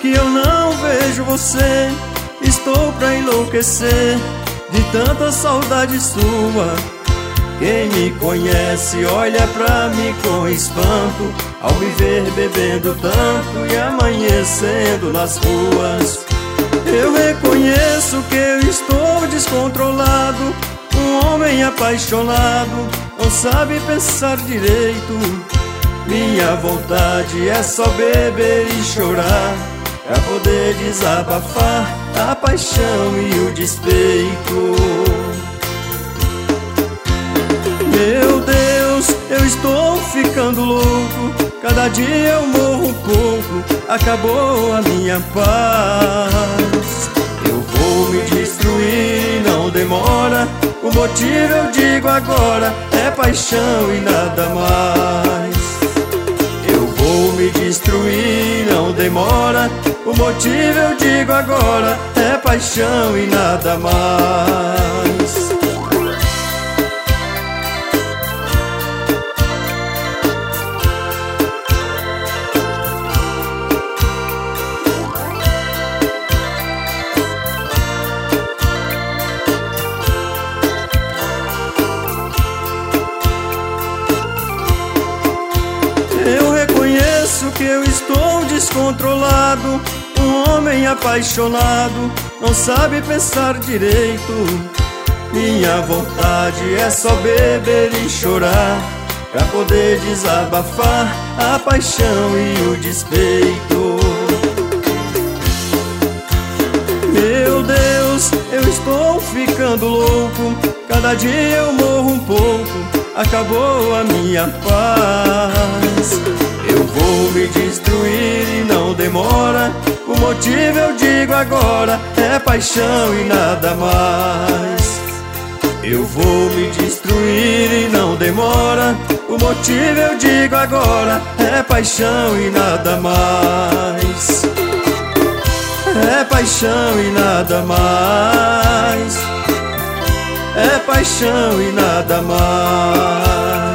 que eu não vejo você. Estou pra enlouquecer de tanta saudade sua. Quem me conhece olha pra mim com espanto ao me ver bebendo tanto e amanhecendo nas ruas. Eu reconheço que eu estou descontrolado. Um homem apaixonado não sabe pensar direito. Minha vontade é só beber e chorar pra poder desabafar a paixão e o despeito. Meu Deus, eu estou ficando louco. Cada dia eu morro um pouco. Acabou a minha paz. Eu vou me destruir, não demora. O motivo eu digo agora, é paixão e nada mais. Eu vou me destruir, não demora. O motivo eu digo agora, é paixão e nada mais. Eu reconheço que eu estou descontrolado. Um homem apaixonado não sabe pensar direito. Minha vontade é só beber e chorar pra poder desabafar a paixão e o despeito. Meu Deus, eu estou ficando louco. Cada dia eu morro um pouco. Acabou a minha paz. Eu vou me destruir e não demora. O motivo eu digo agora, é paixão e nada mais. Eu vou me destruir e não demora. O motivo eu digo agora, é paixão e nada mais. É paixão e nada mais. É paixão e nada mais.